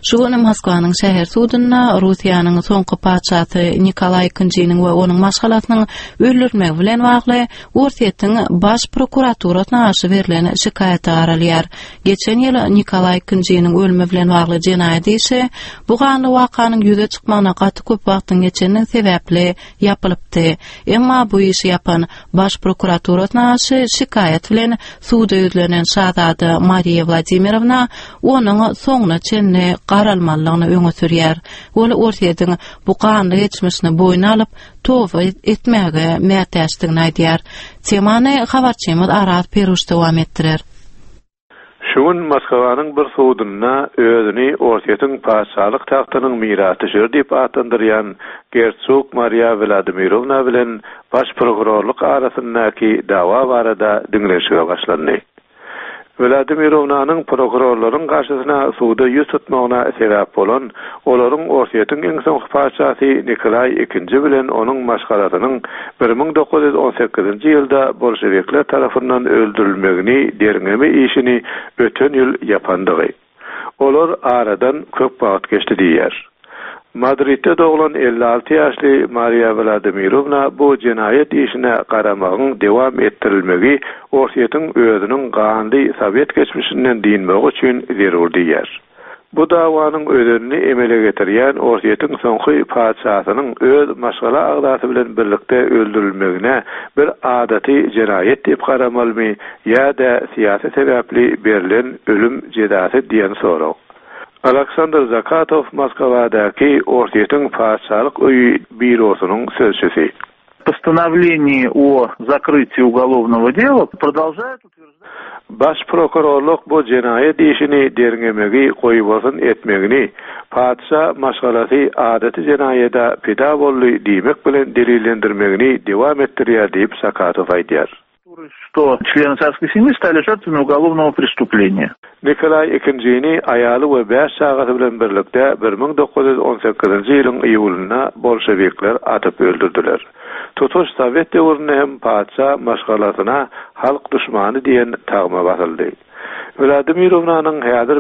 Şu güni Moskwanyň şäher suduna Russiýanyň soňky paçaty Nikolay II-niň we onuň maşgalatynyň öldürmegi bilen bagly Ortiýetiň baş prokuraturasyna aşy berilen şikaýaty garalýar. Geçen ýyl Nikolay II-niň ölümi bilen bagly jenaýat işi bu ganly wakanyň ýüze çykmagyna gaty köp wagtyň geçeniň sebäpli ýapylypdy. Emma bu işi ýapan baş prokuraturasyna aşy şikaýat bilen suda ödlenen şahzada Mariya Vladimirovna onuň soňuna çenli garalmalygyny öňe sürýär. Ol Ortiýetiň bu ganly geçmişini boýuna alyp towa etmäge mätäçdigini aýdýar. Temany habarçymyz Arat Peruş dowam etdirer. Şuň Moskwanyň bir suduna özüni Ortiýetiň paçalyk tagtynyň miratyşy diýip atandyrýan Gerçuk Mariya Vladimirovna bilen baş prokurorluk arasyndaky dawa barada diňleşige başlandy. Vladimirovnanyň prokurorlaryň garşysyna suda ýüz tutmagyna sebäp bolan olaryň Ortiýetiň iň soňky paçasy Nikolay II bilen onuň maşgalatynyň 1918-nji ýylda bolşewikler tarapyndan öldürilmegini derňeme işini öten ýyl ýapandygy. Olar aradan köp wagt geçdi diýer. Madridde doğulan 56 ýaşly Mariya Vladimirovna bu jenaýat işine garamagyň dewam etdirilmegi Ortiýetiň özüniň ganly Sowet geçmişinden diýilmegi üçin zerur diýer. Bu dawanyň ödünni emele getirýän Ortiýetiň soňky paçasynyň öz maşgala agdasy bilen birlikde öldürilmegine bir adaty jenaýat diýip garamalmy ýa-da siýasy sebäpli berilen ölüm jedasy diýen sorak. Aleksandr Zakatov Moskvadaky Ortiýetiň paçalyk öýü bürosynyň sözçüsi. Постановление о закрытии уголовного дела продолжает утверждать. Baş prokurorluk bu jenaýat işini derňemegi goýbasyn etmegini, paça maşgalasy adaty jenaýata pida boldy diýmek bilen delillendirmegini dewam etdirýär diýip Zakatov aýdýar. Что члены царской семьи стали жертвами уголовного преступления. Nikolay II-ni aýaly we 5 şahaty bilen birlikde 1918-nji ýylyň iýulynda bolşewikler atyp öldürdiler. Tutuş Sowet döwründe hem paça maşgalasyna halk düşmany diýen tagma basyldy. Vladimirovnanyň häzir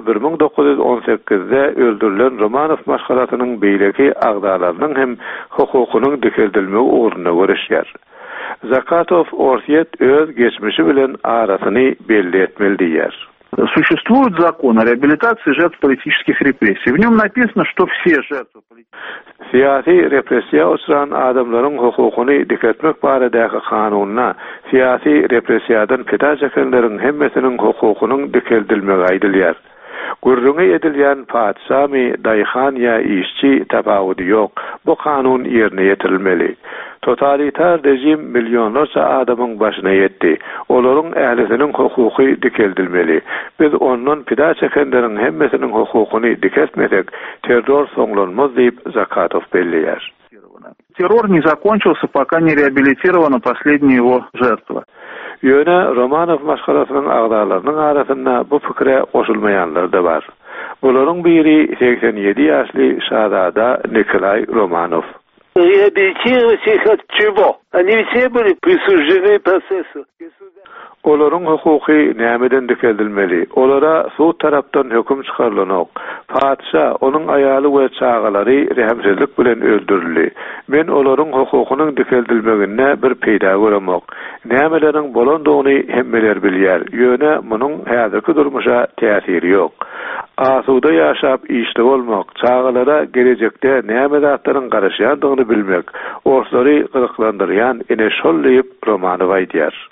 1918-de öldürilen Romanov maşgalasynyň beýleki agdalarynyň hem hukukynyň dikeldilmegi ugruna görüşýär. Zakatov Ortiýet öz geçmişi bilen arasyny belli etmeli diýer. Существует закон о реабилитации жертв политических репрессий. В нем написано, что все жертвы siyasi repressiýa uçran adamlaryň hukukyny diketmek baradaky kanunyna siyasi repressiýadan pida çekenleriň hemmesiniň hukukynyň dikeldilmegi aýdylýar. Gurrungy edilýän paçamy, daýhan ýa işçi tabawudy ýok. Bu kanun ýerine ýetirilmeli. Totalitar rejim milyonlarca adamyň başyna ýetdi. Olaryň ählisiniň hukuky dikeldilmeli. Biz ondan pida çekenleriň hemmesiniň hukukyny diketmesek, terror soňlanmaz diýip Zakatov belliýär. Террор не закончился, пока не реабилитирована последняя его жертва. Ýöne Romanov maşgalasynyň agdalarynyň arasynda bu pikre goşulmaýanlar da bar. Bularyň biri 87 ýaşly şahzada Nikolay Romanov. Реабилитировать их от чего? Они все были присуждены процессу. Olaryň hukuky nämeden dikeldilmeli? Olara sud tarapdan höküm çykarlanok. Padşa, onuň aýaly we çagalary rehemsizlik bilen öldürildi. Men olaryň hukukynyň dikeldilmegine bir peýda göremok. Nämeleriň bolandygyny hemmeler bilýär. Ýöne munyň häzirki durmuşa täsiri ýok. Asuda ýaşap işli bolmak, çagalara gelecekde näme zatlaryň garaşýandygyny bilmek, orslary gyzyklandyrýan ene şol diýip Romanow aýdýar.